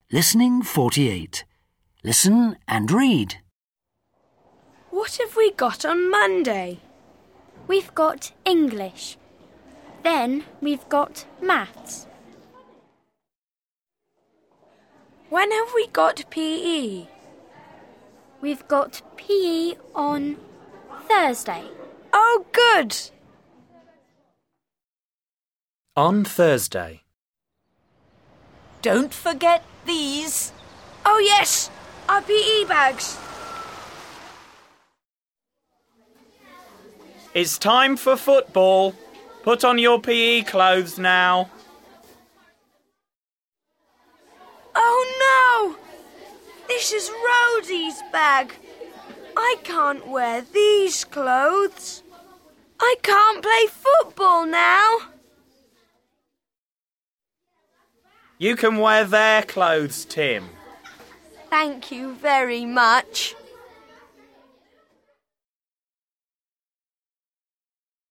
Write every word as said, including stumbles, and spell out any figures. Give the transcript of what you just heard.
Listening forty-eight. Listen and read. What have we got on Monday? We've got English. Then we've got maths. When have we got P E? We've got P E on Thursday. Oh, good! On Thursday. Don't forget these. Oh, yes! Our P E bags. It's time for football. Put on your P E clothes now. Oh, no! This is Rosie's bag. I can't wear these clothes. I can't play football now. You can wear their clothes, Tim. Thank you very much.